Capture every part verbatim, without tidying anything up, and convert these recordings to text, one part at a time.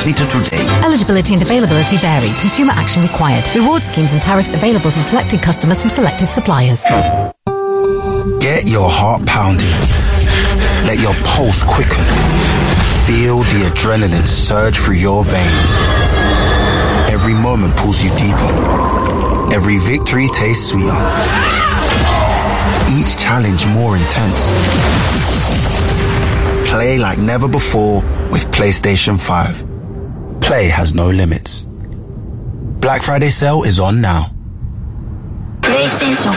Completed today. Eligibility and availability vary. Consumer action required. Reward schemes and tariffs available to selected customers from selected suppliers. Get your heart pounding. Let your pulse quicken. Feel the adrenaline surge through your veins. Every moment pulls you deeper. Every victory tastes sweeter. Each challenge more intense. Play like never before with PlayStation five. Play has no limits. Black Friday sale is on now. PlayStation.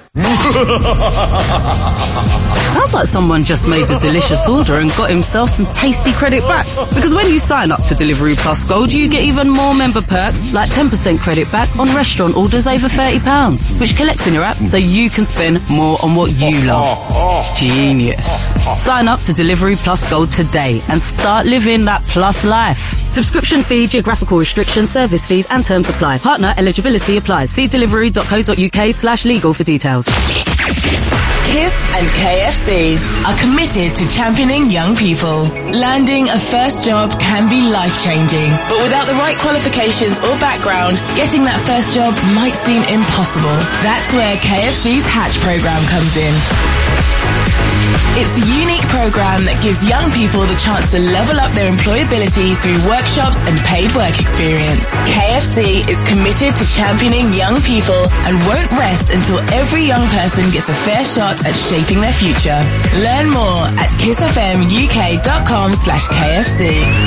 Sounds like someone just made a delicious order and got himself some tasty credit back. Because when you sign up to Deliveroo Plus Gold, you get even more member perks, like ten percent credit back on restaurant orders over thirty pounds, which collects in your app so you can spend more on what you love. Genius. Sign up to Deliveroo Plus Gold today and start living that plus life. Subscription fee, geographical restrictions, service fees and terms apply. Partner eligibility applies. See deliveroo.co.uk slash legal for details. Kiss and K F C are committed to championing young people. Landing a first job can be life-changing, but without the right qualifications or background, getting that first job might seem impossible. That's where K F C's Hatch program comes in. It's a unique program that gives young people the chance to level up their employability through workshops and paid work experience. K F C is committed to championing young people and won't rest until every young person gets a fair shot at shaping their future. Learn more at kissfmuk.com slash KFC.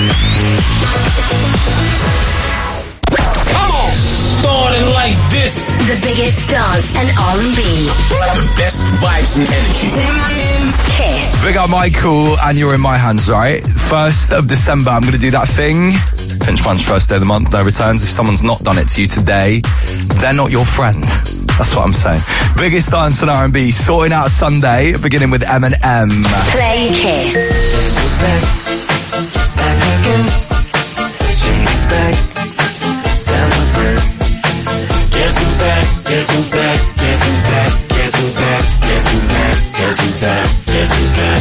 Starting like this. The biggest dance and R and B. The best vibes and energy. Kiss. Big up Michael, and you're in my hands, right? First of December, I'm going to do that thing. Pinch punch, first day of the month, no returns. If someone's not done it to you today, they're not your friend. That's what I'm saying. Biggest dance and R and B, sorting out Sunday, beginning with Eminem. Play Kiss. Who's back? Back again. She's back. Tell her friend. Guess who's back? Guess who's back? Guess who's back? Guess who's back? Guess who's back? Guess who's back? Guess who's back?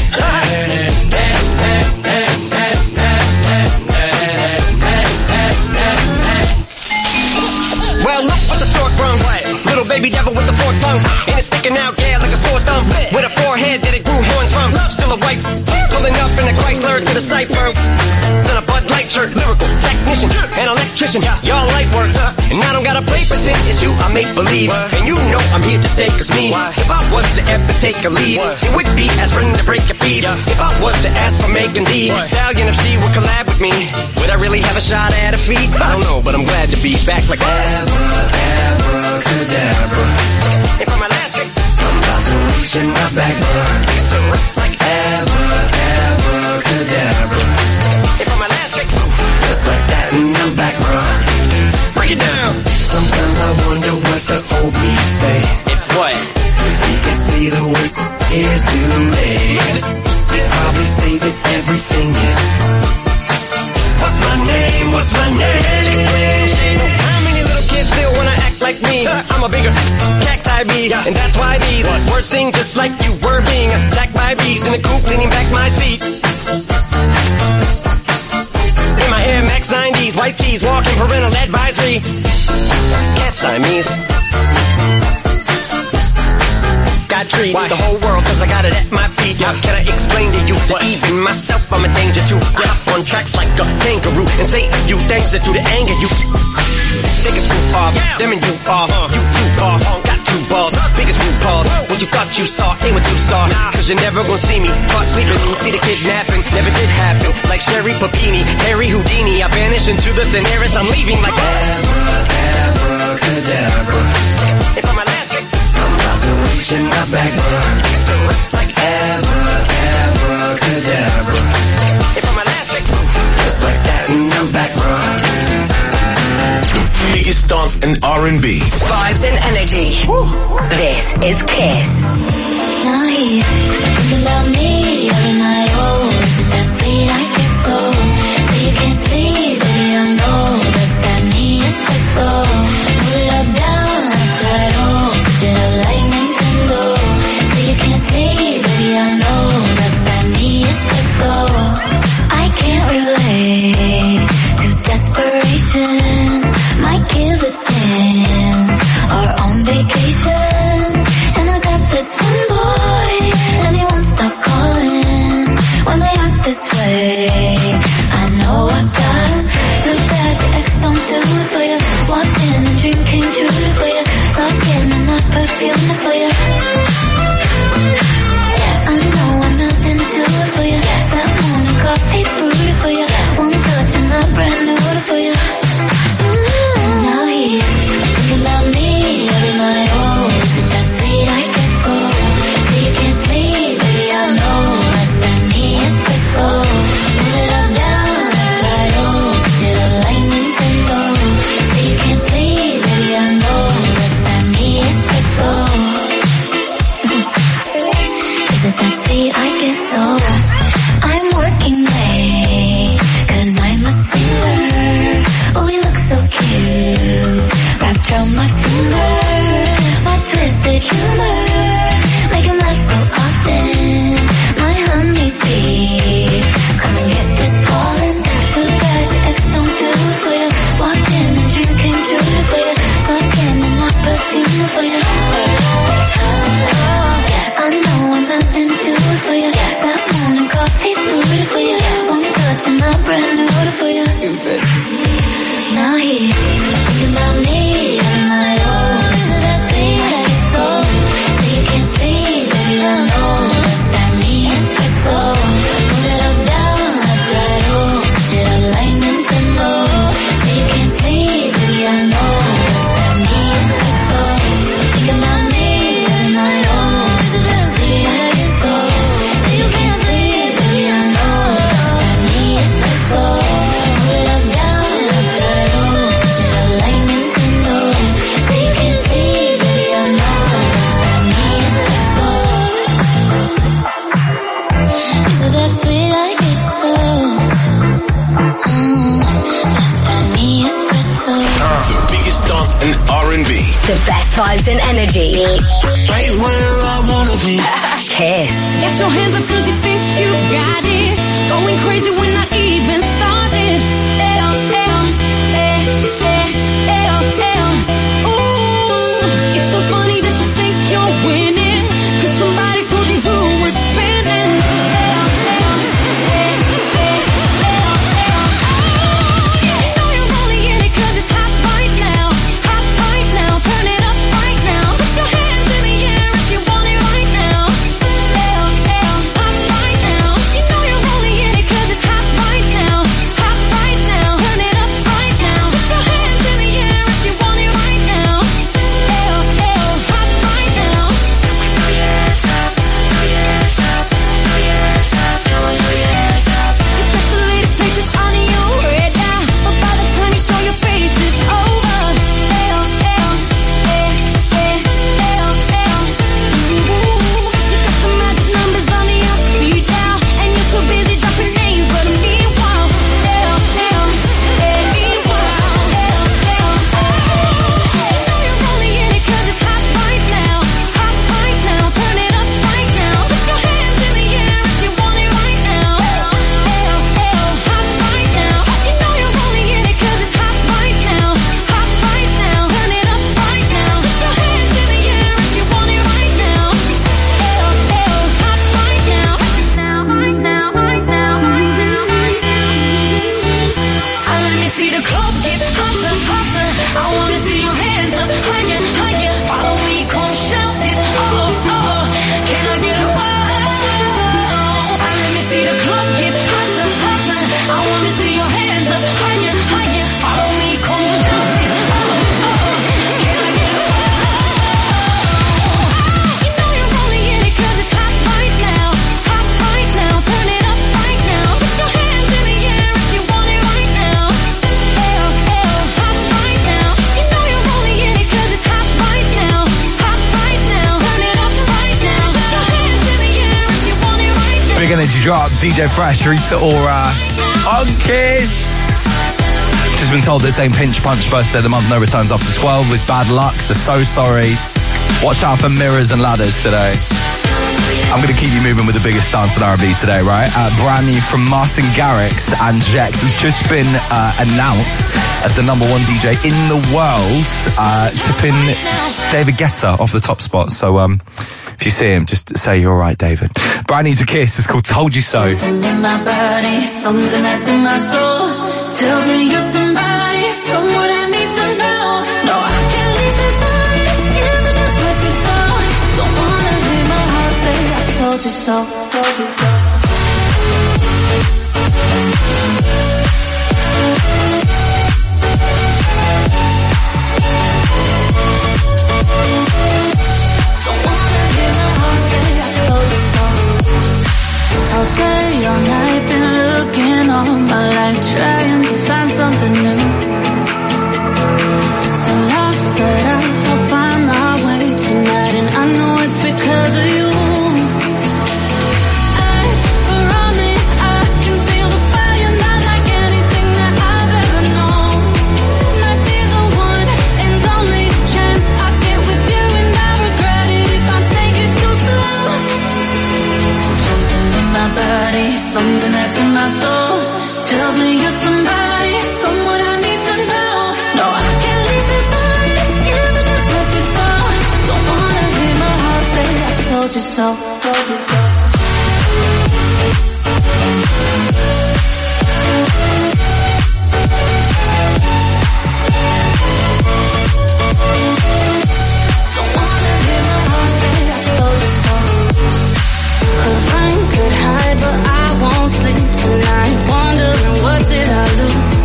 Well, look what the stork brung. Little baby devil with the forked tongue, and it's sticking out, yeah, like a sore thumb. With a forehead that it grew horns from. Still a white, pulling up in a Chrysler to the cipher. Then a Bud Light shirt, lyrical technician, an electrician. Y'all light work, and I don't gotta play pretend. It's you, I make believe, and you know I'm here to stay. Cause me, if I was to ever take a leave, it would be as friend to break your feet. If I was to ask for making the stallion, if she would collab with me, would I really have a shot at her feet? I don't know, but I'm glad to be back like abracadabra. If I'm elastic, I'm about to reach in my back, like abracadabra. If I'm elastic, just like that, and I'm back, bro. Break it down. Sometimes I wonder what the old me say. If what? If he can see the work is too late, he'd probably say that everything is. What's my name? What's my name? How many little kids still wanna act like me? I'm a bigger cacti bee, and that's why these words sting just like you were being attacked by bees in the coop, leaning back my seat. In my Air Max nineties, white tees, walking parental advisory. Cat Siamese. Got treat the whole world cause I got it at my feet. How can I explain to you that even myself I'm a danger to? I hop on tracks like a kangaroo and say a few things that to the anger you. Take a screw off, them and you are. You two are, got two balls, biggest blue balls. What you thought you saw ain't what you saw. Cause you're never gonna see me caught sleeping. See the kidnapping, never did happen. Like Sherry Papini, Harry Houdini, I vanish into the thin air as I'm leaving like abracadabra. If I'm elastic, I'm about to reach in my back, like abracadabra. If I'm elastic, just like that, and I'm back, bro. Biggest dance and R and B. Vibes and energy. Woo. This is Kiss. Now he's thinking about me every night. Oh, isn't that sweet? I guess so. So you can't sleep, baby, I know. That's that me, espresso. Pull up down after I roll. Switch it up like Nintendo. So you can't sleep, baby, I know. That's that me, espresso. I can't relate to station, might give a damn, or on vacation. And I got this one boy, and he won't stop calling when they act this way. I know I got him. Too bad your ex don't do it for you. Walked in and dream came true for you. Soft skin and not perfume for you. I know I'm not into it for you. That morning coffee brewed for you. One touch and I'm brand new for you. Mm-hmm. Now he's thinking about me every night. Oh, is it that sweet? I guess so. So you can't sleep, baby, I know. Less than me, espresso. Move it up, down, left, right, oh. Switch it up like Nintendo. So you can't sleep, baby, I know. Less than me, espresso. Is it that sweet? I guess so. I'm working late, cause I'm a singer. Oh, we look so cute, wrapped around my finger. My twisted humor, make him laugh so often. My honeybee, come and get this pollen. Too bad your ex don't do it for you. Walked in and dream came true for you. Soft skin and not perfume for you. I know I'm not into it for you. That morning coffee brewed for you. One touch and I'm brand new for you. Now he's thinking about me every night. Oh, is it that sweet? I guess so. So you can't sleep, baby, I know. Less than me, espresso. Move it up, down, left, right, oh. Switch it up like Nintendo. So you can't sleep, baby, I know. Less than me, espresso. Thinking about me every night. Oh, is it that sweet? I guess so. So you can't sleep, baby, I know. Less than me, espresso. Move it up, down, left, right, oh. Switch it up like Nintendo. So you can't sleep, baby, I know. Less than me, espresso. Is it that sweet? I guess so. Mm, less than me, espresso. The biggest dance in R and B. The best vibes and energy. Right where I wanna be. Kiss. Get your hands up cause you think you got it. Going crazy when I even started. Eh, eh, eh, eh, eh, eh. Ooh, it's so funny that you think you're winning, cause somebody told you who was spinning. Eh, eh, eh, eh, eh, eh. Oh, yeah. You know you're only in it cause it's hot right now. Hot right now. Turn it up right now. Put your hands in the air if you want it right now. Eh, eh, hot right now. You know you're only in it cause it's hot right now. Hot right now. Turn it up right now. Put your hands in the air if you want it right now. Eh, eh, hot right now. It's the latest places on your radar, but by the time you show your face, it's over. Eh, eh, eh, eh, eh, eh. Ooh, you got the magic numbers on your speed dial, and you're too busy dropping names, but meanwhile, eh, eh, eh, meanwhile, eh, eh, eh. You know you're only in it 'cause it's hot right now, hot right now. Turn it up right now. Put your hands in the air if you want it right now. Eh, eh, hot right now. You know you're only in it 'cause it's hot right now, hot right now. Turn it up right now. Put your hands in the air if you want it right now. Eh, eh, hot right now. Now, right now, right now, right now, right now. I let me see the club get hotter, hotter. I wanna see your hands up higher, higher. Follow me, come shout it. Oh, oh, can I get a wow? I let me see the club get hotter, hotter. I wanna see your hands up higher, higher. Follow me, come shout it. Oh, oh, can I get a wow? You know you're only in it 'cause it's hot right now, hot right now. Turn it up right now. Put your hands in the air if you want it right now. Eh, eh, hot right now. You know you're only in it 'cause it's hot right now, hot right now. Turn it up right now. Put your hands in the air if you want it right now. Big energy drop, D J Fresh, Rita Ora, on Kiss. Just been told that Saint Pinch Punch birthday of the month, no returns after twelve, was bad luck, so so sorry. Watch out for mirrors and ladders today. I'm going to keep you moving with the biggest dance in R and B today, right? Uh, brand new from Martin Garrix and Jex, who's just been uh, announced as the number one D J in the world, uh, tipping David Guetta off the top spot. So um, if you see him, just say you're all right, David. Brand new to Kiss. It's called Told You So. Something in my body, something that's in my soul, tells me you're somebody, someone I need to know. No, I can't leave this side, even just let this go. Don't wanna hear my heart say I told you so, told you so. Don't wanna hear my heart say I told you so. All day, all night, been looking all my life, trying to find something new. So lost, but I'll find my way tonight, and I know it's because of you. Around me, I can feel the fire, not like anything that I've ever known. Might be the one and only chance I get with you, and I regret it if I take it too slow. Something in my body, something that's in my soul, tells me you're somebody, someone I need to know. No, I can't leave this side, even just let this go. Don't wanna hear my heart say I told you so, told you so. Don't wanna hear my heart say I told you so. Could run, could hide, but I won't sleep tonight, wondering what did I lose.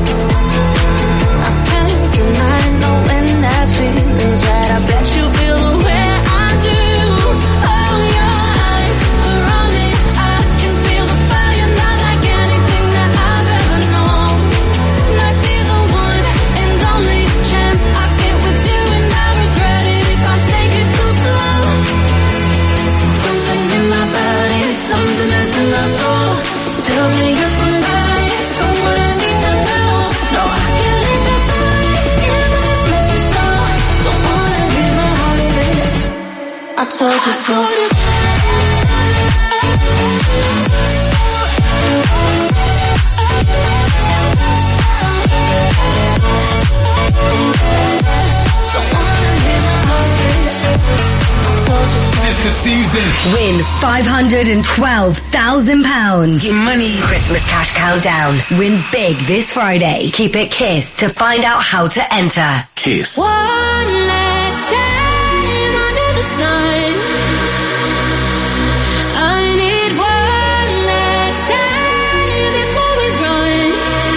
I can't deny knowing that feeling's right. I bet you feel the way I do. Oh, your eyes around me, I can feel the fire, not like anything that I've ever known. Might be the one and only chance I get with you, and I regret it if I take it too slow. Something in my body, something that's in my soul, tells me you're somebody, someone I need to know. No, I can't leave this side, even just let this go. Don't wanna hear my heart say I told you so. Don't wanna hear my heart say I told you so. It's the season. Win five hundred twelve thousand pounds. Your money Christmas cash countdown. Win big this Friday. Keep it Kiss to find out how to enter. Kiss. One last time under the sun. I need one last time before we run.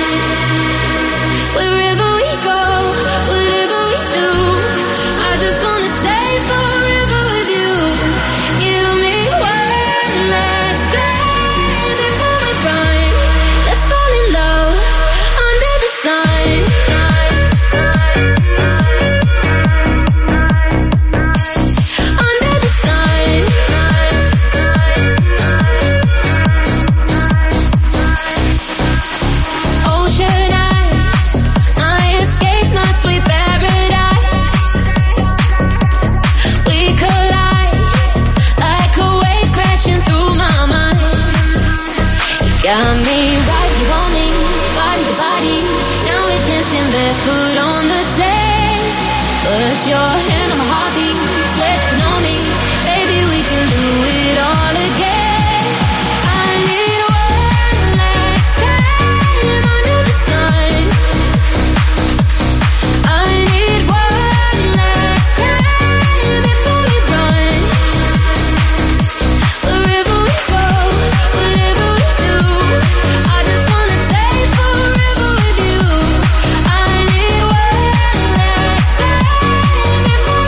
Wherever we go, whatever we do, I just wanna stay forever with you. Give me one last time before we run. Let's fall in love under the sun. Under the sun. Ocean eyes, I escape my sweet paradise. We collide like a wave crashing through my mind. You got me right, you want me, body to body. Now we're dancing barefoot on the sand. Put your hand on my heartbeat, sweating on me. Baby, we can do it all again. I need one last time under the sun. I need one last time before we run. Wherever we go, whatever we do, I just wanna stay forever with you. I need one last time before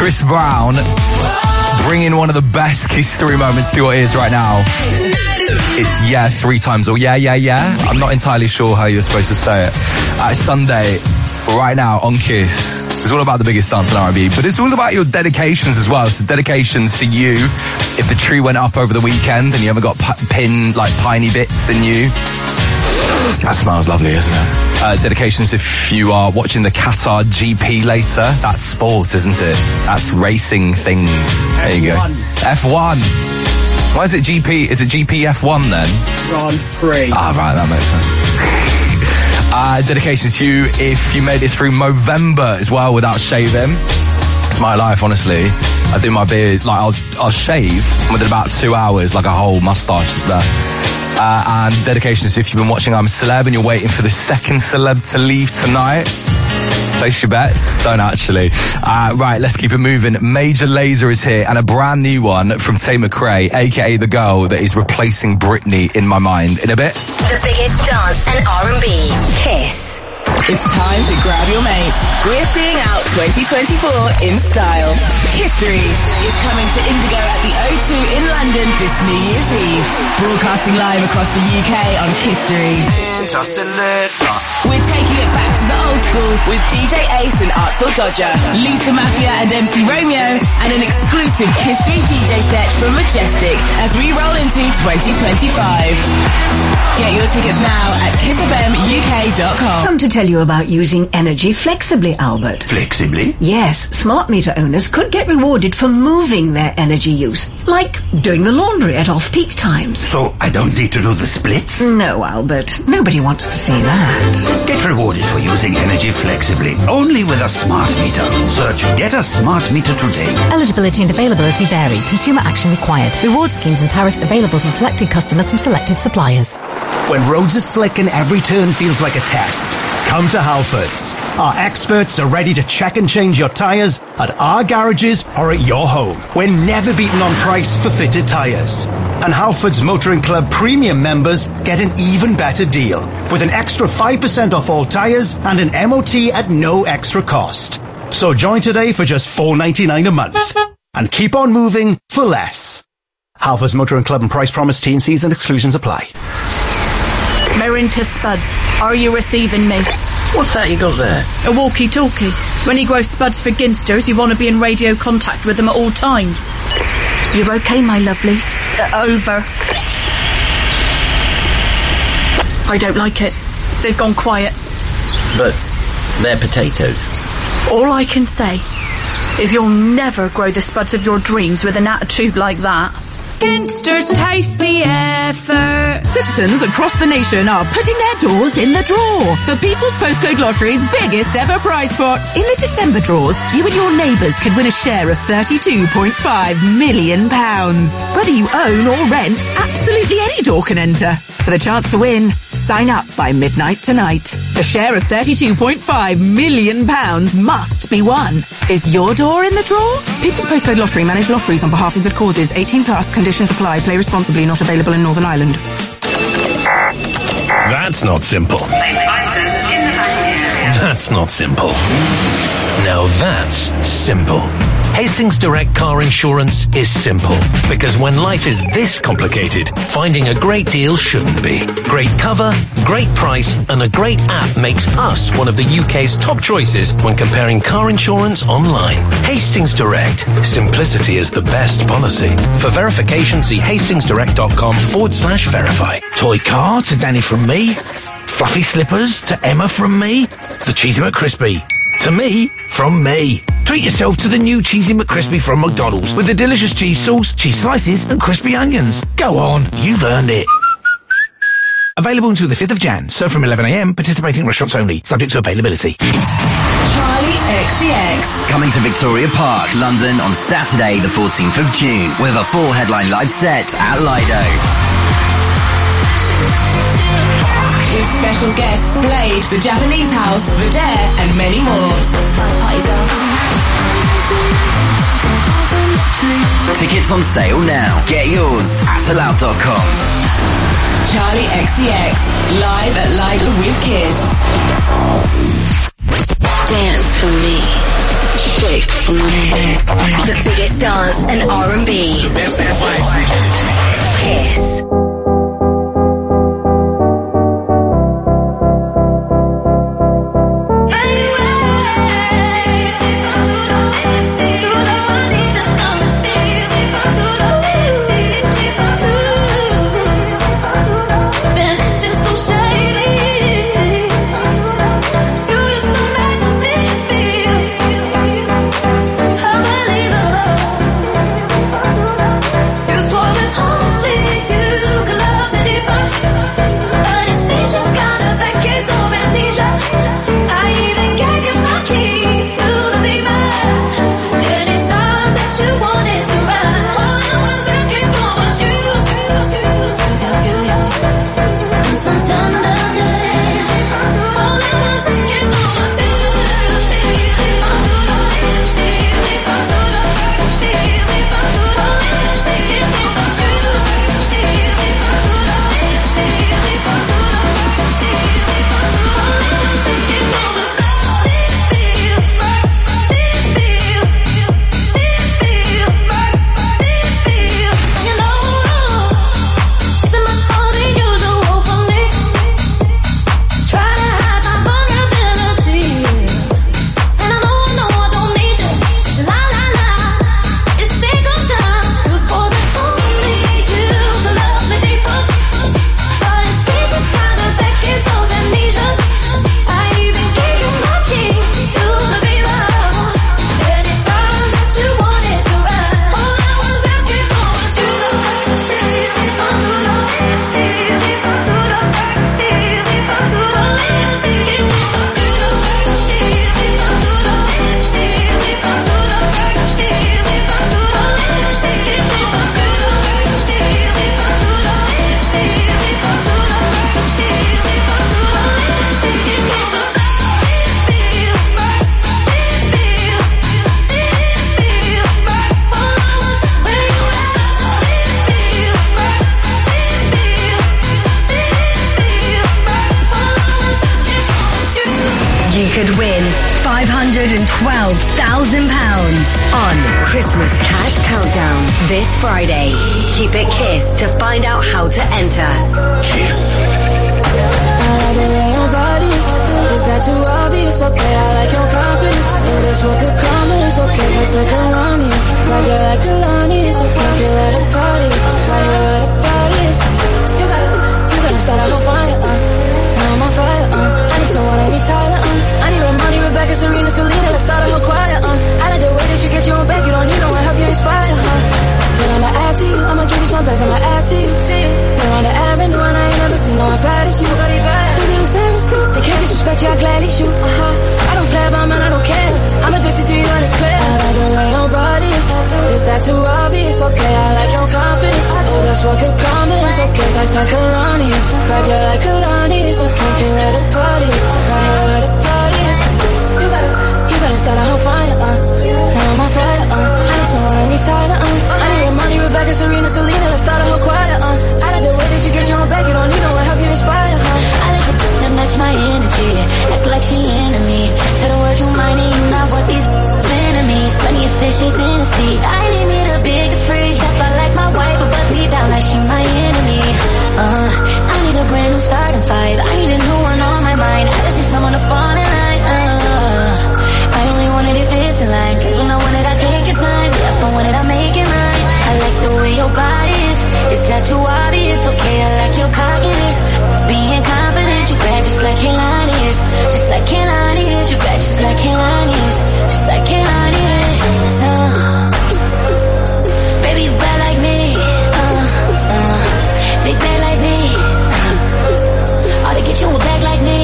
Chris Brown bringing one of the best Kiss three moments to your ears right now. It's yeah three times or yeah, yeah, yeah. I'm not entirely sure how you're supposed to say it. Uh, Sunday, right now on Kiss. It's all about the biggest dance in R and B, but it's all about your dedications as well. So dedications for you. If the tree went up over the weekend and you haven't got p- pin, like piney bits in you. That smells lovely, isn't it? Uh, dedications if you are watching the Qatar G P later. That's sport, isn't it? That's racing things. There you go. F one. Why is it G P? Is it G P F one then? Grand Prix. Ah, right, that makes sense. Uh, dedications to you if you made it through Movember as well without shaving. It's my life, honestly. I do my beard, like, I'll, I'll shave within about two hours, like a whole moustache is there. Uh, and dedications if you've been watching I'm a Celeb and you're waiting for the second celeb to leave tonight. Place your bets. Don't actually. Uh, right, let's keep it moving. Major Lazer is here and a brand new one from Tay McRae, aka the girl that is replacing Britney in my mind. In a bit. The biggest dance and R and B. Kiss. It's time to grab your mates. We're seeing out twenty twenty-four in style. History is coming to Indigo at the O two in London this New Year's Eve. Broadcasting live across the U K on History. We're taking it back to the old school with D J Ace and Artful Dodger, Lisa Mafia and M C Romeo, and an exclusive History D J set from Majestic as we roll into twenty twenty-five. Get your tickets now at kiss f m u k dot com. Come to tell you about using energy flexibly, Albert. Flexibly? Yes, smart meter owners could get rewarded for moving their energy use, like doing the laundry at off-peak times. So I don't need to do the splits? No, Albert. Nobody wants to see that. Get rewarded for using energy flexibly, only with a smart meter. Search Get a Smart Meter today. Eligibility and availability vary. Consumer action required. Reward schemes and tariffs available to selected customers from selected suppliers. When roads are slick and every turn feels like a test, come to Halfords. Our experts are ready to check and change your tyres at our garages or at your home. We're never beaten on price for fitted tyres. And Halfords Motoring Club Premium members get an even better deal with an extra five percent off all tyres and an M O T at no extra cost. So join today for just four ninety-nine a month and keep on moving for less. Halfords Motoring Club and price promise, T and C's and exclusions apply. Merrin to Spuds. Are you receiving me? What's that you got there? A walkie-talkie. When you grow Spuds for Ginsters, you want to be in radio contact with them at all times. You're okay, my lovelies? Uh, over. I don't like it. They've gone quiet. But they're potatoes. All I can say is you'll never grow the Spuds of your dreams with an attitude like that. Ginsters taste the effort. Citizens across the nation are putting their doors in the draw for People's Postcode Lottery's biggest ever prize pot. In the December draws, you and your neighbours could win a share of thirty-two point five million pounds. Whether you own or rent, absolutely any door can enter. For the chance to win, sign up by midnight tonight. A share of thirty-two point five million pounds must be won. Is your door in the draw? People's Postcode Lottery manage lotteries on behalf of good causes. eighteen plus. Conditions apply. Play responsibly. Not available in Northern Ireland. That's not simple. That's not simple. Now that's simple. Hastings Direct Car Insurance is simple, because when life is this complicated, finding a great deal shouldn't be. Great cover, great price, and a great app makes us one of the U K's top choices when comparing car insurance online. Hastings Direct. Simplicity is the best policy. For verification, see hastingsdirect.com forward slash verify. Toy car to Danny from me. Fluffy slippers to Emma from me. The Cheesy McCrispy to me from me. Treat yourself to the new Cheesy McCrispy from McDonald's with the delicious cheese sauce, cheese slices and crispy onions. Go on, you've earned it. Available until the fifth of January. Served from eleven a m. Participating restaurants only. Subject to availability. Charlie X C X. Coming to Victoria Park, London on Saturday the fourteenth of June with a full headline live set at Lido. With special guests Blade, The Japanese House, The Dare, and many more. Tickets on sale now. Get yours at allow dot com. Charlie X C X, live at Lido with Kiss. Dance for me. Shake for me. The biggest dance and R and B. The best advice and energy. Kiss. twelve thousand pounds on Christmas Cash Countdown this Friday. Keep it Kiss to find out how to enter. Kiss. Your body is, is that too obvious? Okay, I like your confidence. Yeah, that's what could come is okay, like the Kalani's. Ride you like the Lonnie's. Okay, you at the parties. Right here at the parties. You better, you better start a whole fire, uh. Now I'm on fire, uh. I need someone, I need Tyler, uh. I need Ramoni, Rebecca, Serena, Selena. Let's start a whole choir, uh. I like the way that you get your own back. You don't need no one, help you inspire, huh? But I'ma add to you, I'ma give you some best, I'ma add to you. You're on the avenue and I ain't never seen no one bad as you. Baby, I'm serious too. They can't disrespect you, I gladly shoot. Uh-huh. I don't play about man, I don't care. I'm addicted to you and it's clear. I like the way your body is. Is that too obvious? Okay, I like your confidence. Oh, that's what could come is okay, like like Kalani's. Ride you like Kalani's. Okay, you're at the parties. Right here at the parties. You better, you better start a whole fire, uh. Now I'm on fire, uh. I need someone, I need Tyler, uh. I need Ramoni, Rebecca, Serena, Selena. Let's start a whole choir, uh. I like the way that you get your own back. You don't need no one, help you inspire, huh? I like the that match my energy. Act like she into me. Tell the world you mine and you not what these enemies. Plenty of fishes in the sea. I need me the biggest free. Step out like my wife, but bust me down like she my enemy. Uh, I need a brand new starting fight. I need a new one on my mind. I just need someone to fall in line. Uh, I only wanted it this in line. Cause when I want it, I take your time. That's the one that I make it mine. I like the way your body is. Is that too obvious? Okay, I like your cockiness. Being confident, you bad just like Kehlani is. Just like Kehlani is. You bad just like Kehlani is. Just like Kehlani is. Uh, baby, you bad like me. Uh, uh, big bad like me. Uh, ought to get you a bag like me.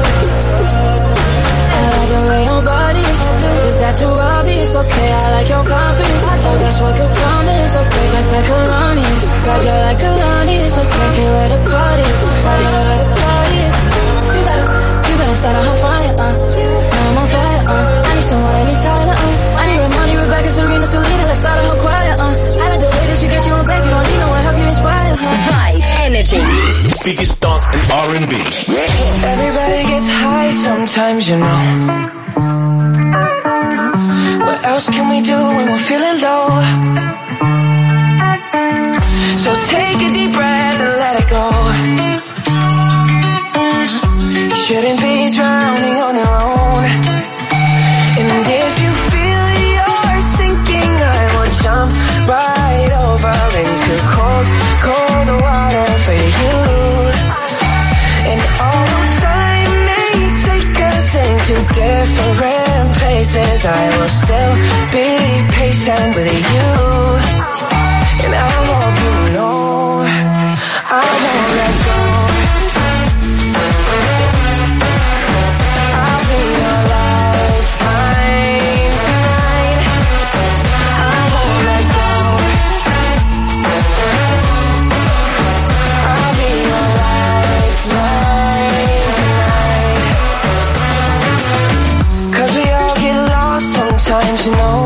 I like the way your body is. Is that too obvious? Okay, I like your confidence. Oh, that's what could come is okay, like like Kalani's. Ride you like Kalani's. Okay, here at the parties. Right here at the parties. You better, you better start a whole fire, uh. Now I'm on fire, uh. I need someone, I need Tyler, uh. I need Ramoni, Rebecca, Serena, Selena. Let's start a whole choir, uh. I like the way that you get your own back. You don't need no one, help you inspire, huh? Vibes, energy. The biggest dance and R and B. Everybody gets high sometimes, you know. What else can we do when we're feeling low. So take a deep breath and let it go. You shouldn't be drowning on your own. And if you feel you're sinking, I will jump right over into cold, cold water for you. And although time may take us into different places, I will still be patient with you. And I hope you know I won't let go. I'll be your lifeline tonight. I won't let go. I'll be your lifeline tonight. 'Cause we all get lost sometimes, you know.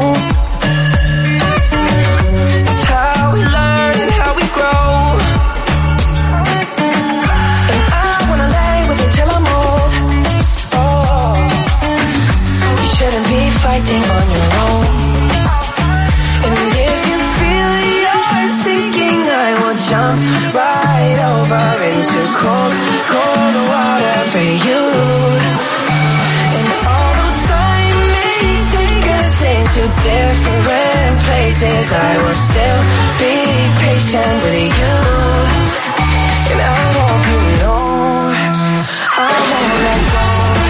Fighting on your own. And if you feel you're sinking, I will jump right over into cold, cold water for you. And although time may take us into different places, I will still be patient with you. And I hope you know I won't let go.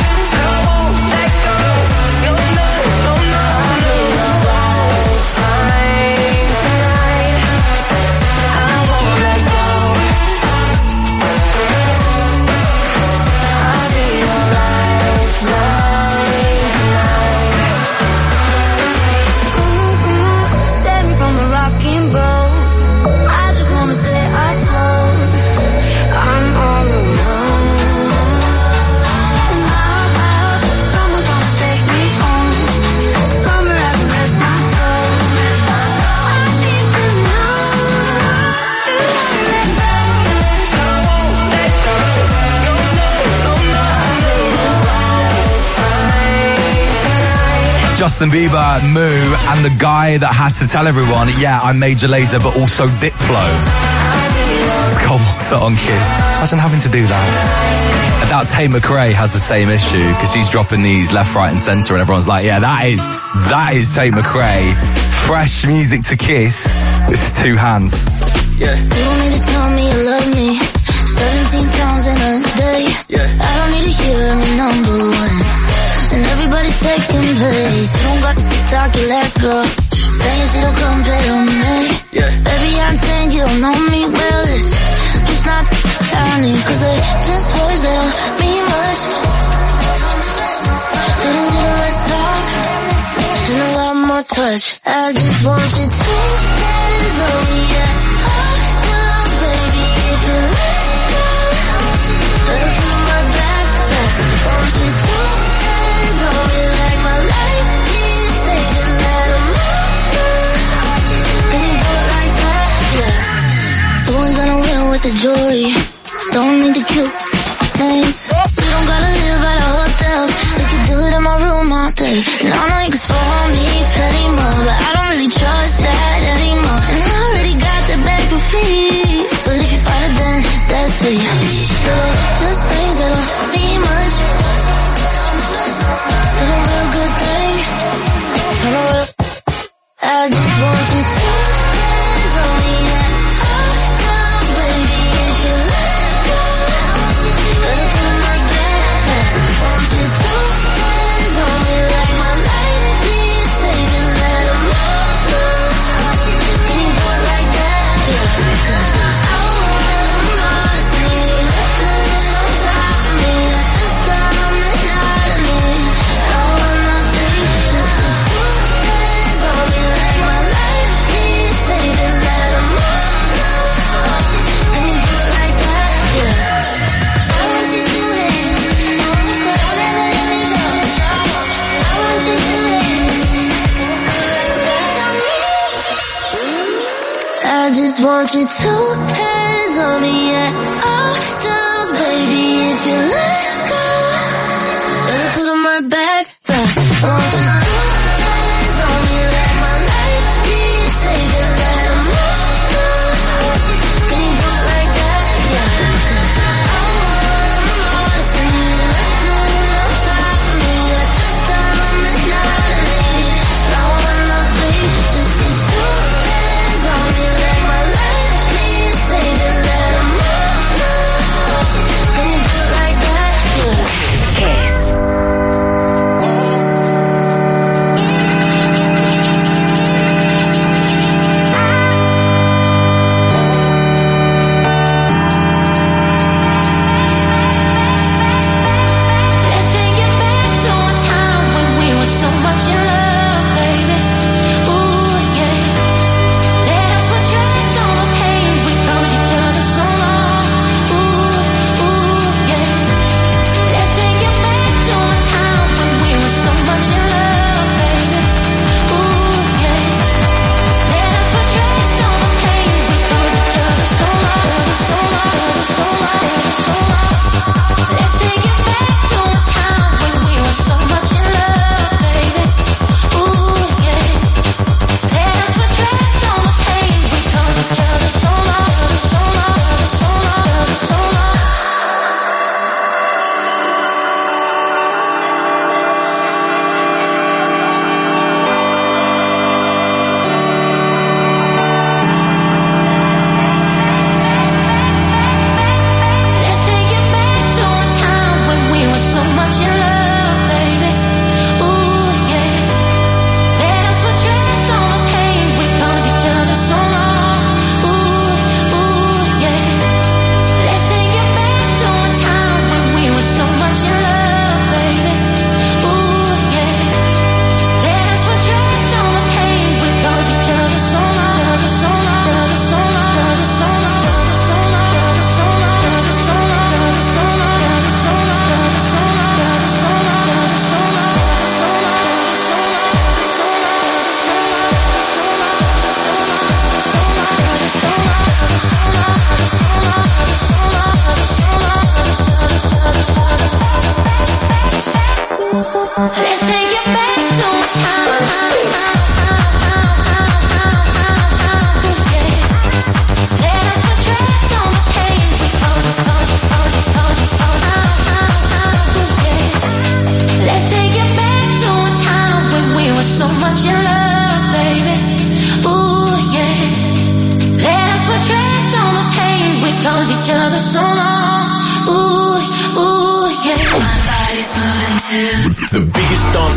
Justin Bieber, Moo, and the guy that had to tell everyone, yeah, I'm Major Lazer, but also Diplo. It's cold water on Kiss. Imagine having to do that. I doubt Tate McRae has the same issue, because she's dropping these left, right, and centre, and everyone's like, yeah, that is, that is Tate McRae. Fresh music to Kiss. It's two hands. Yeah. You don't need to tell me you love me. seventeen times in a day. Yeah. I don't need to hear me number one. And everybody's taking place. You don't got to talk your last girl. Saying she don't come play on me. Yeah. Baby, I'm saying you don't know me well. It's just not happening. Cause they just words that don't mean much. Need a little less talk and a lot more touch. I just want you to hands on me at all times, baby. If you let go, let go my back fast. Want you to hands on me like my life needs saving. Let 'em know. Can you do it like that? Yeah. You ain't gonna win with the jewelry. Don't need the cute names. You don't gotta live at a hotel. We could do it in my room all day. And I know you can spoil me plenty more, but I don't really trust that anymore. And I already got the bag for free. But if you fight it, then that's it. So just things that don't mean much. Still a real good thing. Turn around. I just want you to hands on me at all times, baby. If you let go, let it to my back. Want you to hands on me like my life needs saving. Let 'em know. Can you do it like that? Yeah. 'Cause I want 'em all to see. Look good on top of me. At this time I'm the night of me. I wanna take just the two hands on me like my life needs saving. Let 'em know. Can you do it like that? Yeah. I want you to win. Don't ever let me go. I want you to win. I just want you two hands on me at all times, baby. If you let go, let it to my back fast. Want you two hands on me like my life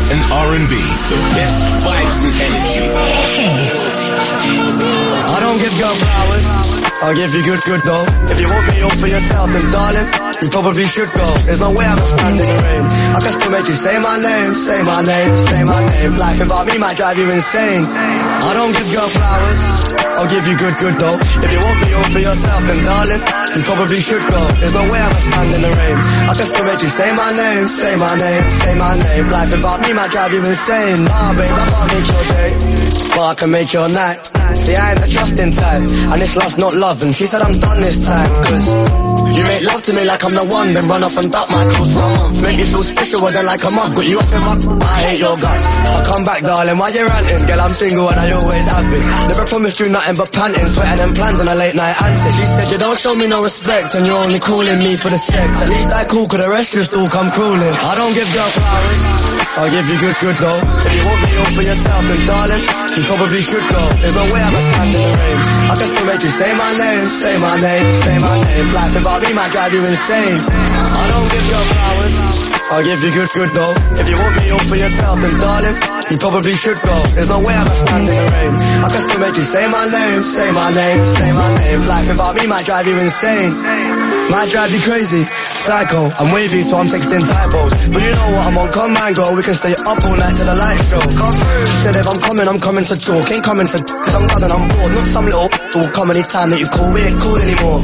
and R and B. The best vibes and energy. I don't give girl flowers, I'll give you good, good though. If you want me all for yourself, then darling, you probably should go. There's no way I'm gonna stand in the rain. I can still make you say my name, say my name, say my name. Life without me might drive you insane. I don't give girl flowers, I'll give you good, good though. If you want me all for yourself, then darling, you probably should go. There's no way I'm gonna stand in the rain. I can still make you say my name, say my name, say my name. Life without me might drive you insane. Nah, babe, I can't make your day, but I can make your night. See, I ain't the trusting type, and this love's not love, and she said I'm done this time, cause you make love to me like I'm the one, then run off and duck my calls for a month. Make me feel special, well then like a mug, got you up in my, I hate your guts. I'll come back, darling, why you ranting? Girl, I'm single and I always have been. Never promised you nothing but panting, sweating and plans on a late night answer. She said you don't show me no respect, and you're only calling me for the sex. At least I cool, cause the rest just all come crawling. I don't give girl flowers, I'll give you good, good though. If you want me all for yourself, then darling, you probably should go. There's no way I'm gonna stand in the rain. I can still make you say my name, say my name, say my name. Life without me might drive you insane. I don't give your flowers, I'll give you good, good though. If you want me all for yourself, then darling, you probably should go. There's no way I'm gonna stand in the rain. I can still make you say my name, say my name, say my name. Life without me might drive you insane. Might drive you crazy, psycho, I'm wavy so I'm texting typos. But you know what, I'm on command, girl, we can stay up all night till the lights show. She said if I'm coming, I'm coming to talk, ain't coming to cause I'm done and I'm bored. Not some little will come anytime that you call, we ain't cool anymore.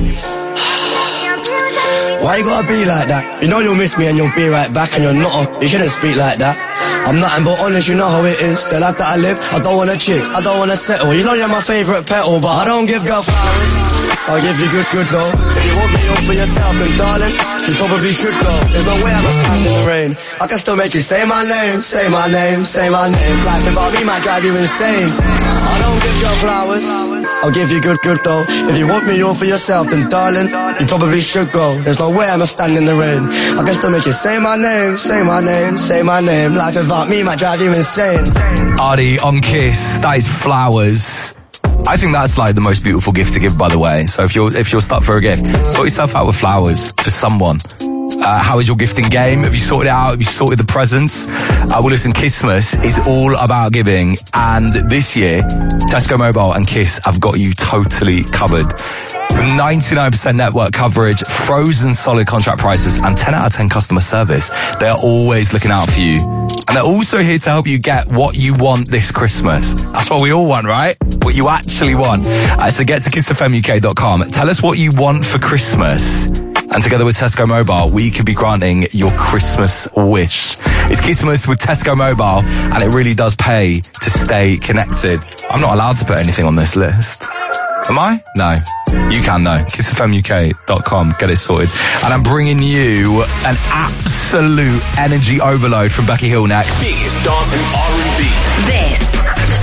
Why you gotta be like that? You know you'll miss me and you'll be right back, and you're not a, you shouldn't speak like that. I'm nothing but honest, you know how it is. The life that I live, I don't want a chick, I don't wanna settle. You know you're my favourite petal, but I don't give girl flowers, I'll give you good, good though. If you want me all for yourself, then darling, you probably should go. There's no way I'm gonna stand in the rain. I can still make you say my name, say my name, say my name. Life without me might drive you insane. I don't give girl flowers, I'll give you good, good though. If you want me all for yourself, then darling, you probably should go. There's no way I'm gonna stand in the rain. I can still make you say my name, say my name, say my name. Life without me might drive you insane. Artie on Kiss, that is Flowers. I think that's like the most beautiful gift to give, by the way. So if you're if you're stuck for a gift, sort yourself out with flowers for someone. Uh, how is your gifting game? Have you sorted it out? Have you sorted the presents? Uh, well, listen, Kissmas is all about giving, and this year, Tesco Mobile and Kiss have got you totally covered. With ninety-nine percent network coverage, frozen solid contract prices, and ten out of ten customer service, they're always looking out for you. And they're also here to help you get what you want this Christmas. That's what we all want, right? What you actually want. Uh, so get to kiss f m u k dot com. Tell us what you want for Christmas. And together with Tesco Mobile, we could be granting your Christmas wish. It's Kissmas with Tesco Mobile, and it really does pay to stay connected. I'm not allowed to put anything on this list. Am I? No. You can though. kiss f m u k dot com. Get it sorted. And I'm bringing you an absolute energy overload from Becky Hill next. Biggest dance in R and B. This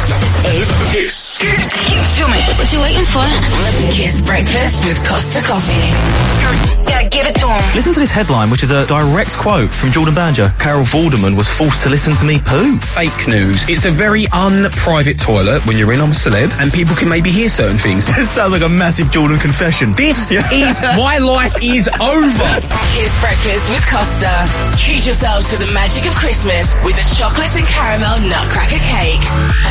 is Kiss. Give it to me. What you waiting for? Kiss Breakfast with Costa Coffee. Yeah, give it to him. Listen to this headline, which is a direct quote from Jordan Badger. Carol Vorderman was forced to listen to me poo. Fake news. It's a very un-private toilet when you're in on a celeb, and people can maybe hear certain things. It sounds like a massive Jordan confession. This is, my life is over. Kiss Breakfast with Costa. Treat yourself to the magic of Christmas with a chocolate and caramel nutcracker cake.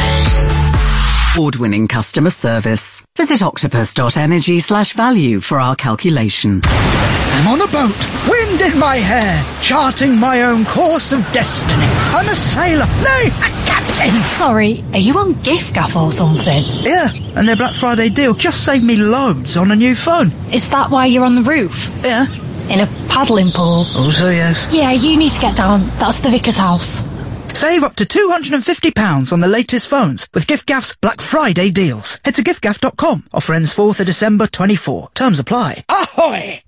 Award-winning customer service. Visit octopus.energy slash value for our calculation. I'm on a boat, wind in my hair, charting my own course of destiny. I'm a sailor, nay, a captain. Sorry, are you on giffgaff or something? Yeah, and their Black Friday deal just saved me loads on a new phone. Is that why you're on the roof? Yeah. In a paddling pool? Also, yes. Yeah, you need to get down. That's the vicar's house. Save up to two hundred fifty pounds on the latest phones with giffgaff's Black Friday deals. Head to giffgaff dot com. Offer ends fourth of December twenty-four. Terms apply. Ahoy!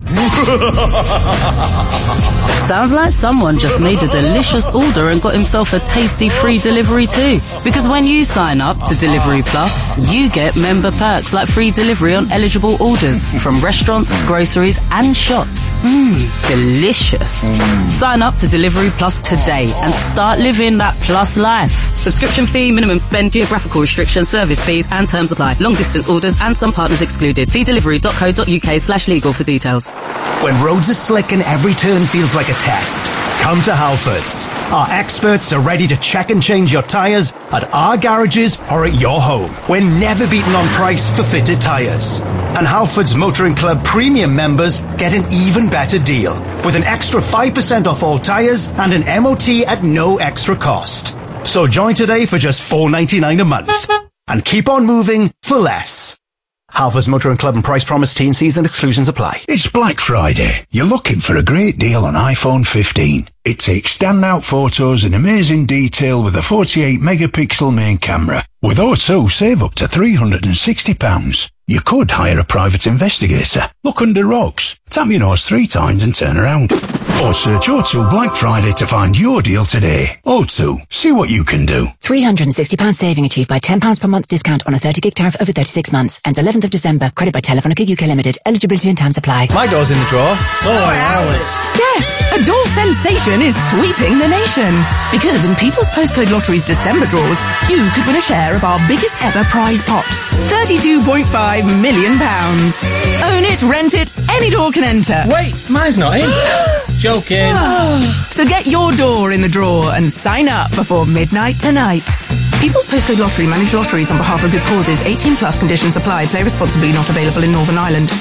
Sounds like someone just made a delicious order and got himself a tasty free delivery too. Because when you sign up to Delivery Plus, you get member perks like free delivery on eligible orders from restaurants, groceries and shops. Mmm, delicious. Mm. Sign up to Delivery Plus today and start living that plus life. Subscription fee, minimum spend, geographical restrictions, service fees and terms apply. Long distance orders and some partners excluded. See delivery dot co dot uk slash legal for details. When roads are slick and every turn feels like a test, come to Halfords. Our experts are ready to check and change your tyres at our garages or at your home. We're never beaten on price for fitted tyres. And Halfords Motoring Club Premium members get an even better deal with an extra five percent off all tyres and an M O T at no extra cost. So join today for just four ninety-nine a month. And keep on moving for less. Halfords Motoring Club and price promise, T and C's and exclusions apply. It's Black Friday. You're looking for a great deal on iPhone fifteen. It takes standout photos in amazing detail with a forty-eight megapixel main camera. With O two, save up to three hundred sixty pounds. You could hire a private investigator, look under rocks, tap your nose three times and turn around. Or search O two Black Friday to find your deal today. O two, see what you can do. three hundred sixty pounds saving achieved by ten pounds per month discount on a thirty gig tariff over thirty-six months. Ends eleventh of December. Credit by Telefonica U K Limited. Eligibility and terms apply. My door's in the drawer. So are ours. Yes, a door sensation is sweeping the nation. Because in People's Postcode Lottery's December draws, you could win a share of our biggest ever prize pot. thirty-two point five million pounds. Own it, rent it, any door can enter. Wait, mine's not in. Joking. So get your door in the drawer and sign up before midnight tonight. People's Postcode Lottery manage lotteries on behalf of good causes. eighteen plus conditions apply. Play responsibly. Not available in Northern Ireland.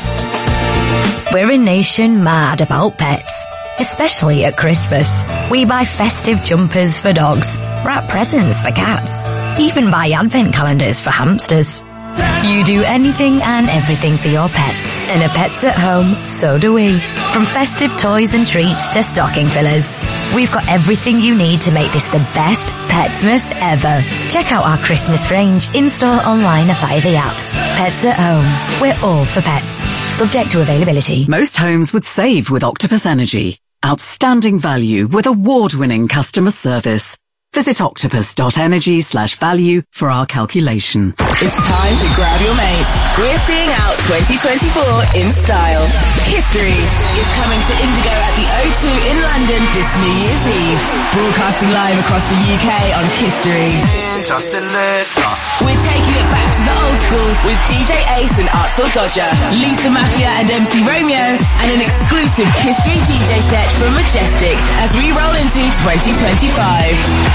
We're a nation mad about pets, especially at Christmas. We buy festive jumpers for dogs, wrap presents for cats, even buy advent calendars for hamsters. You do anything and everything for your pets, and at Pets at Home, so do we. From festive toys and treats to stocking fillers, we've got everything you need to make this the best Petsmas ever. Check out our Christmas range in-store, online, or via the app. Pets at Home. We're all for pets. Subject to availability. Most homes would save with Octopus Energy. Outstanding value with award-winning customer service. Visit octopus.energy slash value for our calculation. It's time to grab your mates. We're seeing out twenty twenty-four in style. History is coming to Indigo at the O two in London this New Year's Eve. Broadcasting live across the U K on History. Just a little. We're taking it back to the old school with D J Ace and Artful Dodger, Lisa Mafia and M C Romeo, and an exclusive History D J set from Majestic as we roll into twenty twenty-five.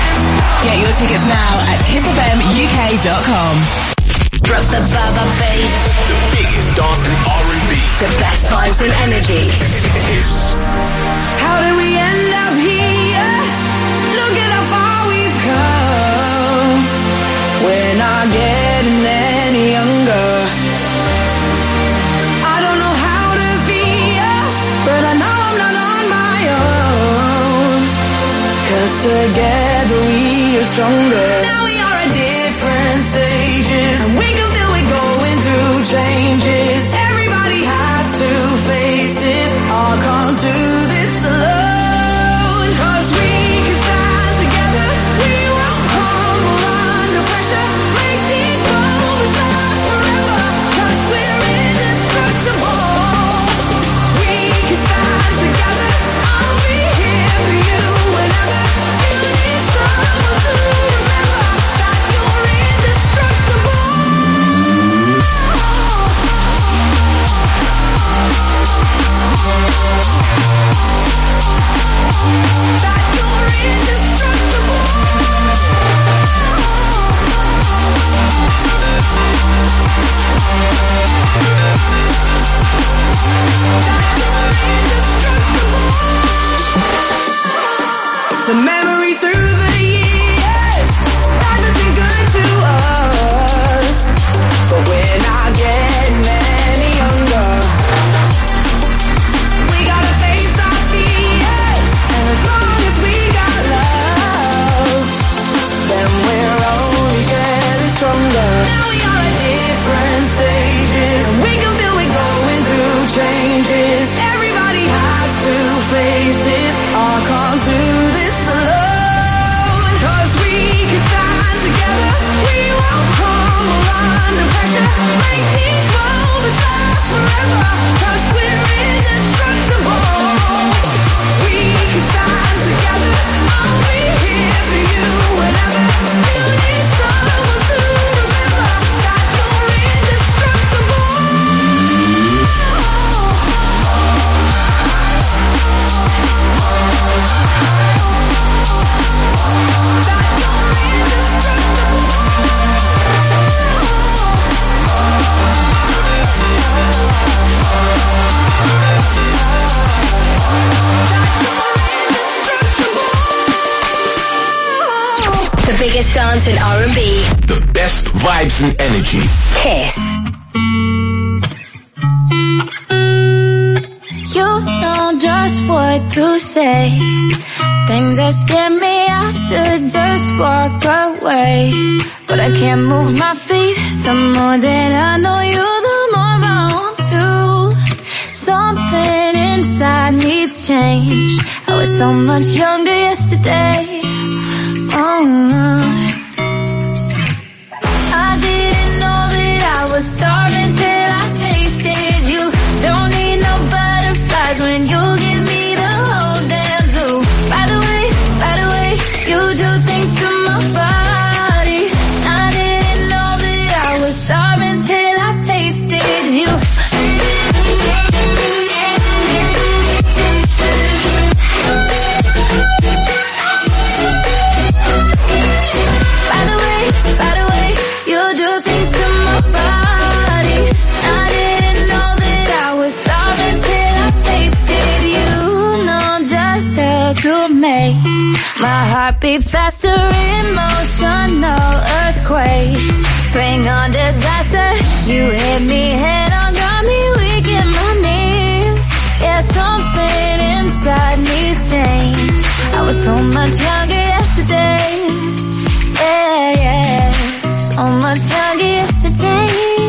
Get your tickets now at kiss f m u k dot com. Drop the baba bass. The biggest dance and R and B. The best vibes and energy. Kiss. How did we end up here? Look at how far we've come. We're not getting any younger. I don't know how to be ya, but I know I'm not on my own. Cause together we are stronger. Now we are at different stages, and we can feel we're going through changes. Everybody has to face it. I can't do this alone. Cause we can stand together. We won't crumble under pressure. Make these moments last forever. Cause we're indestructible. We can stand together. I'll be here for you whenever you need someone to remember that you're indestructible. That you're indestructible. The memories through the years, life has been good to us, but we're not getting any younger. We gotta face our fears, and as long as we got love, then we're only getting stronger. Now we are at different stages, and we can feel we're going through changes. Everybody has to face it. I can't do this alone. Cause we can stand together. We won't crumble under pressure. Make these moments last forever. Cause we're indestructible. We can stand together. I'll be here for you whenever you need someone to remember that you're indestructible. dance and R and B. The best vibes and energy. Kiss. You know just what to say. Things that scare me, I should just walk away. But I can't move my feet. The more that I know you, the more I want to. Something inside needs change. I was so much younger yesterday. Oh, I didn't know that I was starving till I tasted you. Don't need no butterflies when you give me the whole damn zoo. By the way, by the way, you do things to my body. I didn't know that I was starving till I tasted you. By the way, by the way, you do things to my body. I didn't know that I was starving till I tasted you. Know just how to make my heart beat faster, emotional earthquake. Bring on disaster. You hit me head on, got me weak in my knees. Yeah, something inside needs change. I was so much younger yesterday. Yeah, yeah, so much younger yesterday.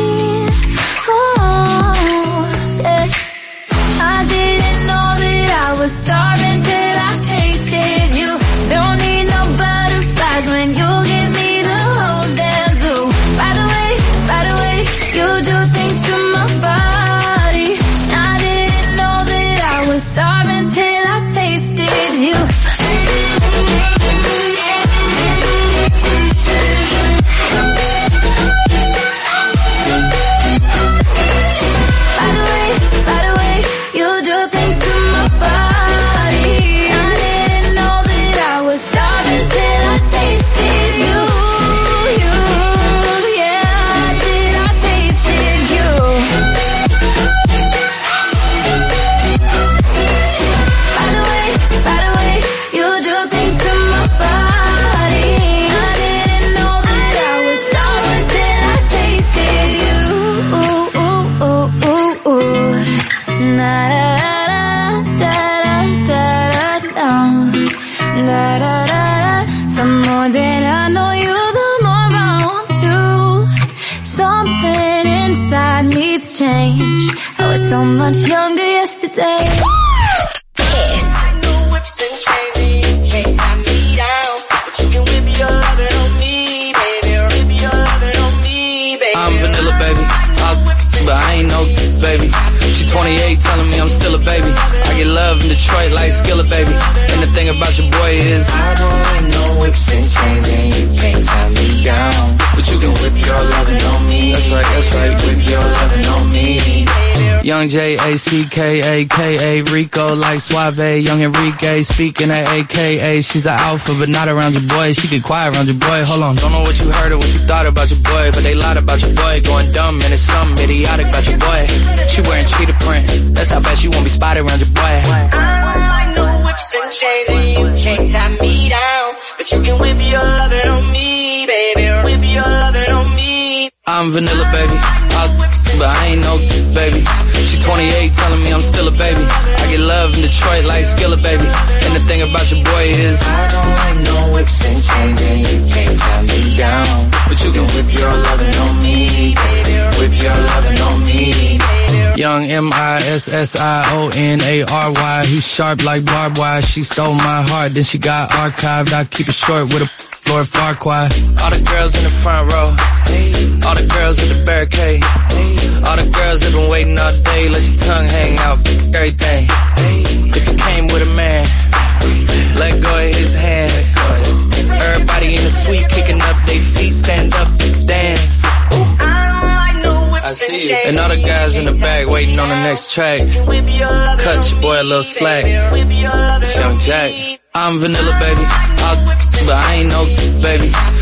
Oh, yeah. I didn't know that I was starving till I tasted you. Don't need no butterflies when you give me the whole damn zoo. By the way, by the way, you do things to my body. I didn't know that I was starving till I tasted you. By the way, by the way, you do things to my body. I didn't know that I was starving till I tasted you. You, yeah, I did, I tasted you. By the way, by the way, you do things to my body. I didn't know that I was starving till I tasted you. Ooh, ooh, ooh, ooh, ooh. Na da da da da da da. Da da da da. The more that I know you, the more I want to. Something inside needs change. I was so much younger yesterday. Kiss. No whips and chains and you can't tie me down. But you can whip your lovin' on me, baby. Whip your lovin' on me, baby. I'm vanilla, baby. I'll, but I ain't no baby. She twenty-eight telling me I'm still a baby. I get love in Detroit like Skillet, baby. And the thing about your boy is I don't like no whips and chains and you can't tie me down. But you can whip your lovin' on me. That's right, that's right. Whip your lovin' on me. Young J A C K A K A Rico like Suave. Young Enrique speaking at A K A. She's an alpha but not around your boy. She get quiet around your boy. Hold on, don't know what you heard or what you thought about your boy, but they lied about your boy. Going dumb and it's something idiotic about your boy. She wearing cheetah print. That's how bad she won't be spotted around your boy. I don't like no whips and chains and you can't tie me down. But you can whip your lovin' on me, baby. Whip your lovin' on me. I'm vanilla, baby. I'll, but I ain't no baby. She twenty-eight telling me I'm still a baby. I get love in Detroit like Skillet, baby. And the thing about your boy is I don't like no whips and chains and you can't tie me down. But you can whip your lovin' on me, baby. Whip your lovin' on me. Young M I S S I O N A R Y. He's sharp like barbed wire. She stole my heart, then she got archived. I keep it short with a Lord Farquaad. All the girls in the front row, all the girls at the barricade, all the girls that been waiting all day. Let your tongue hang out, everything. If you came with a man, let go of his hand. Everybody in the suite kicking up their feet, stand up, dance. I see it. And all the guys in the back waiting on the next track. Cut your boy a little slack. It's Young Jack. I'm vanilla, baby. I'll, but I ain't no baby. She twenty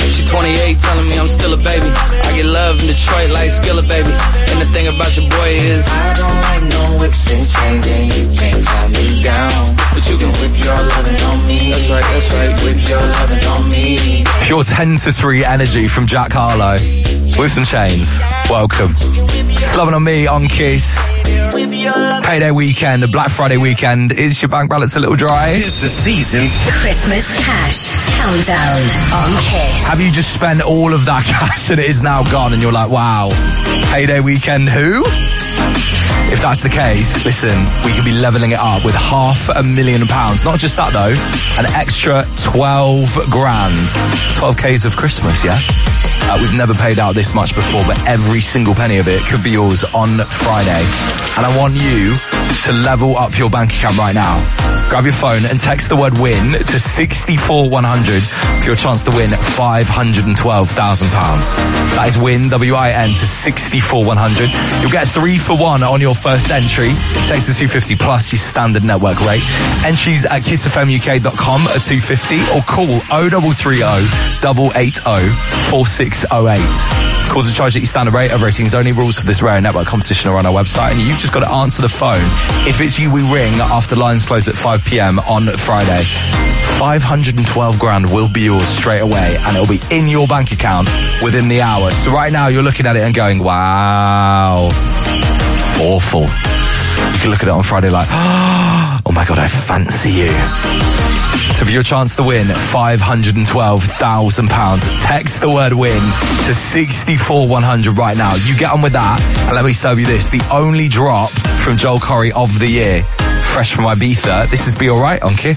twenty-eight telling me I'm still a baby. I get love in Detroit like Skilla, baby. And the thing about your boy is I don't like no whips and chains, and you can't tie me down. But you can whip your lovin' on me. That's right, that's right. Whip your lovin' on me. Pure ten to three energy from Jack Harlow. Whips and Chains. Welcome. Loving on me on Kiss. Payday weekend, the Black Friday weekend. Is your bank balance a little dry? It's the season. Christmas cash countdown on Kiss. Have you just spent all of that cash and it is now gone and you're like, wow, payday weekend who? If that's the case, listen, we could be levelling it up with half a million pounds. Not just that though, an extra twelve grand. twelve K's of Christmas, yeah? Uh, we've never paid out this much before, but every single penny of it could be yours on Friday. And I want you to level up your bank account right now. Grab your phone and text the word WIN to six four one hundred for your chance to win five hundred twelve thousand pounds. That is WIN, W I N, to six four one hundred. You'll get a three for one on your first entry. Text the two fifty plus your standard network rate. Entries at kiss f m u k dot com at two fifty or call oh three three oh, eight eight oh, four six oh eight. Calls are charged at your standard rate. Of ratings only. Rules for this rare network competition are on our website, and you've just got to answer the phone. If it's you, we ring after lines close at five p m on Friday. five hundred twelve grand will be yours straight away, and it'll be in your bank account within the hour. So right now you're looking at it and going, wow, awful. You can look at it on Friday like, oh my God, I fancy you. So for your chance to win five hundred twelve thousand pounds, text the word WIN to six four one hundred right now. You get on with that, and let me serve you this. The only drop from Joel Corey of the year, fresh from Ibiza. This is Be Alright on Kiss.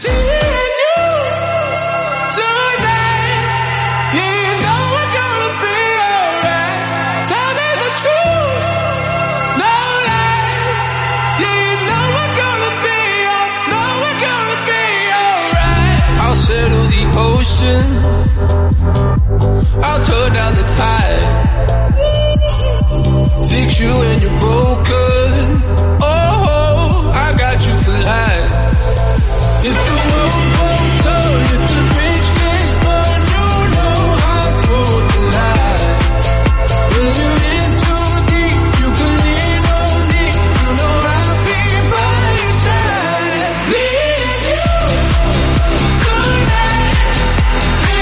Settle the ocean, I'll turn down the tide, fix you when you're broken, oh, I got you for life. If the world won't turn, if the bridge gets burned, you know I'll throw the line. When you're in too deep, you can lean on me, you know I'll be by your side. Need you.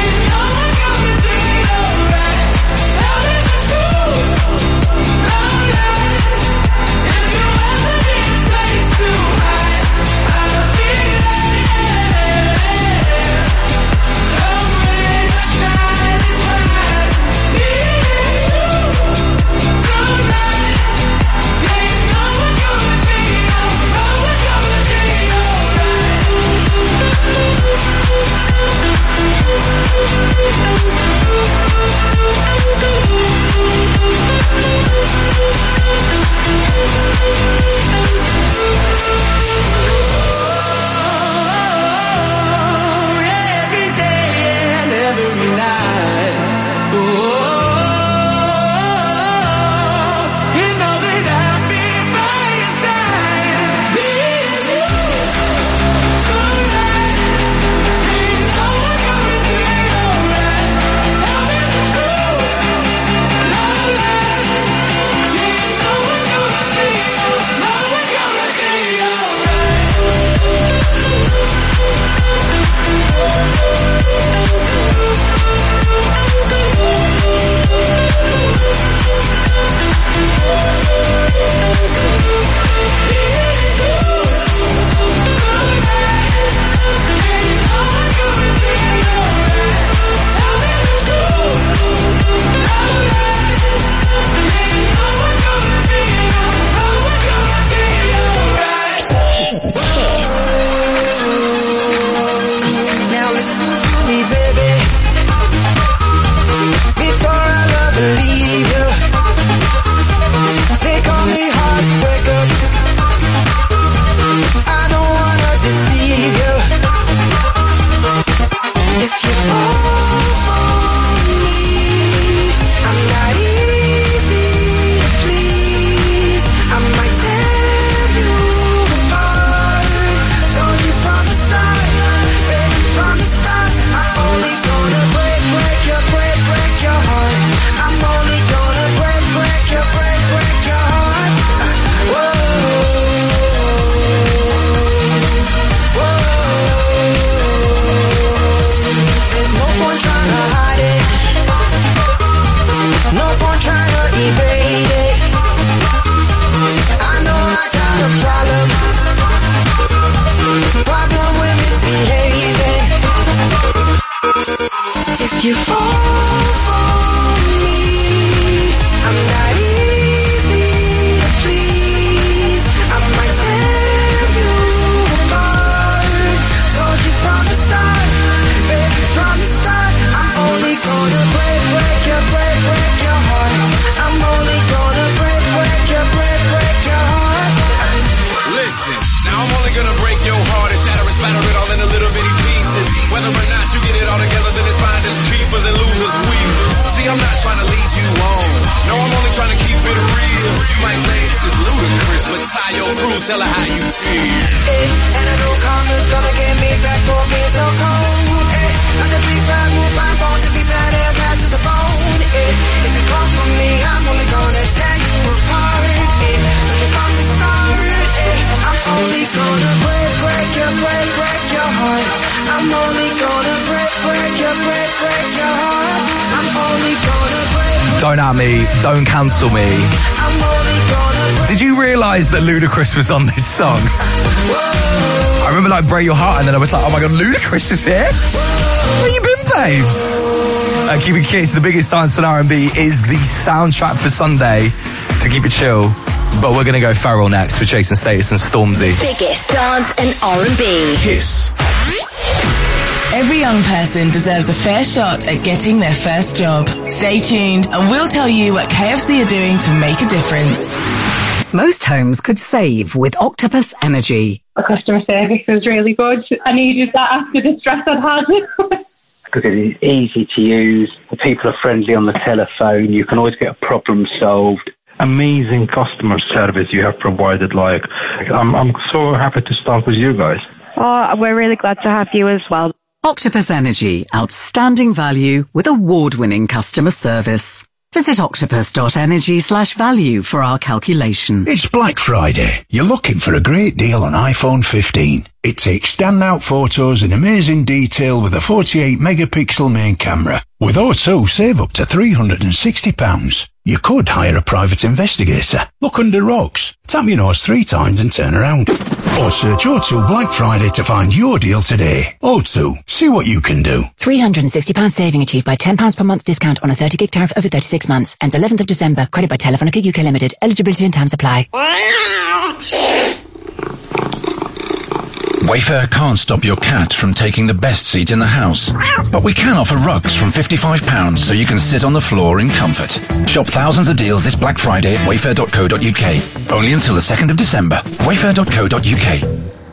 might say this is ludicrous, but tie your crew, tell her how you feel. Eh, and I know karma's gonna get me back for being so cold. Eh, not to be bad, move my phone to be bad and bad to the bone. Eh, if you come for me, I'm only gonna tear you apart. Eh, don't you from the start. Eh, I'm only gonna break, break your, break, break your heart. I'm only gonna break, break your, break, break your heart. I'm only gonna break. Don't at me. Don't cancel me. I'm only gonna break. Did you realise that Ludacris was on this song? I remember like Break Your Heart and then I was like, oh my god, Ludacris is here? Where you been, babes? Uh, Keep It Kids, the biggest dance in R and B, is the soundtrack for Sunday to keep it chill. But we're going to go Pharrell next with Jason Status and Stormzy. Biggest dance and R and B. Kiss. Every young person deserves a fair shot at getting their first job. Stay tuned and we'll tell you what K F C are doing to make a difference. Most homes could save with Octopus Energy. The customer service was really good. I needed that after the stress I'd had. Because it is easy to use. The people are friendly on the telephone. You can always get a problem solved. Amazing customer service you have provided. Like, I'm, I'm so happy to start with you guys. Oh, we're really glad to have you as well. Octopus Energy, outstanding value with award-winning customer service. Visit octopus.energy slash value for our calculation. It's Black Friday. You're looking for a great deal on iPhone fifteen. It takes standout photos in amazing detail with a forty-eight megapixel main camera. With O two, save up to three hundred sixty pounds. You could hire a private investigator, look under rocks, tap your nose three times and turn around. Or search O two Black Friday to find your deal today. O two, see what you can do. three hundred sixty pounds saving achieved by ten pounds per month discount on a thirty gig tariff over thirty-six months. Ends eleventh of December. Credit by Telefonica U K Limited. Eligibility and terms apply. Wayfair can't stop your cat from taking the best seat in the house. But we can offer rugs from fifty-five pounds so you can sit on the floor in comfort. Shop thousands of deals this Black Friday at wayfair dot co dot U K. Only until the second of December. wayfair dot co dot U K.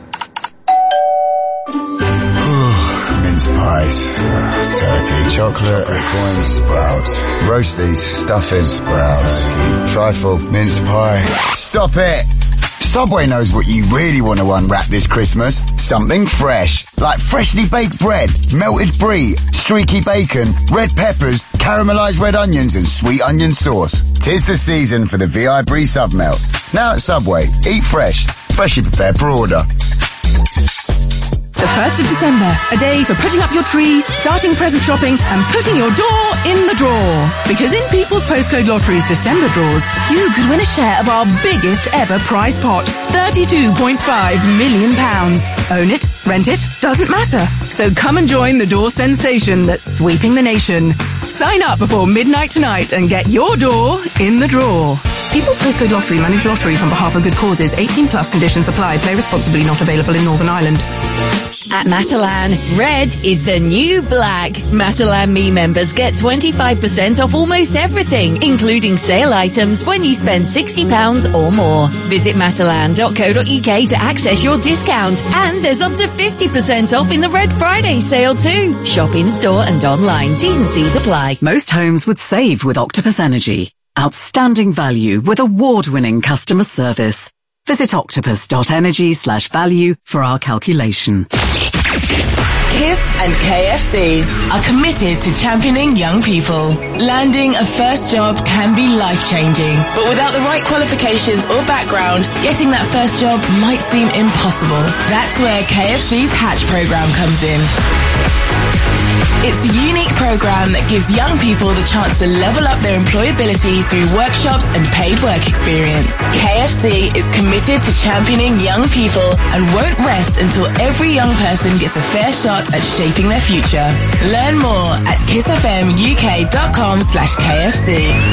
Mince pies, turkey, chocolate, coins, sprouts, roasties, stuffing, sprouts, turkey, trifle, mince pie. Stop it! Subway knows what you really want to unwrap this Christmas. Something fresh. Like freshly baked bread, melted brie, streaky bacon, red peppers, caramelised red onions and sweet onion sauce. Tis the season for the V I Brie Submelt. Now at Subway, eat fresh. Freshly prepared for order. The first of December, a day for putting up your tree, starting present shopping, and putting your door in the drawer. Because in People's Postcode Lottery's December draws, you could win a share of our biggest ever prize pot, thirty-two point five million pounds. Own it, rent it, doesn't matter. So come and join the door sensation that's sweeping the nation. Sign up before midnight tonight and get your door in the drawer. People's Postcode Lottery manage lotteries on behalf of good causes. eighteen plus conditions apply. Play responsibly. Not available in Northern Ireland. At Matalan, red is the new black. Matalan Me members get twenty-five percent off almost everything, including sale items when you spend sixty pounds or more. Visit matalan dot co dot U K to access your discount. And there's up to fifty percent off in the Red Friday sale too. Shop in store and online. T's and C's apply. Most homes would save with Octopus Energy. Outstanding value with award-winning customer service. Visit octopus.energy slash value for our calculation. Kiss and K F C are committed to championing young people. Landing a first job can be life-changing, but without the right qualifications or background, getting that first job might seem impossible. That's where K F C's Hatch program comes in. It's a unique program that gives young people the chance to level up their employability through workshops and paid work experience. K F C is committed to championing young people and won't rest until every young person gets a fair shot at shaping their future. Learn more at kissfmuk.com slash KFC.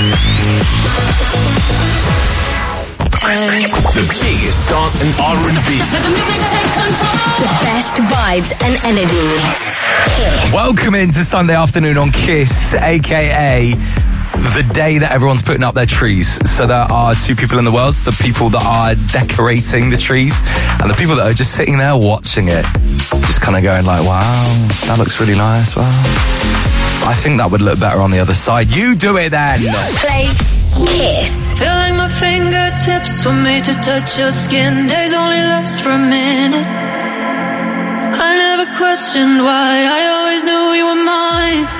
The biggest dance and R and B. The best vibes and energy. Kiss. Welcome into Sunday afternoon on Kiss, aka the day that everyone's putting up their trees. So there are two people in the world, the people that are decorating the trees and the people that are just sitting there watching it. Just kind of going like, wow, that looks really nice. Wow. I think that would look better on the other side. You do it then. Play Kiss. Feel like my fingertips were made to touch your skin. Days only last for a minute. I never questioned why. I always knew you were mine.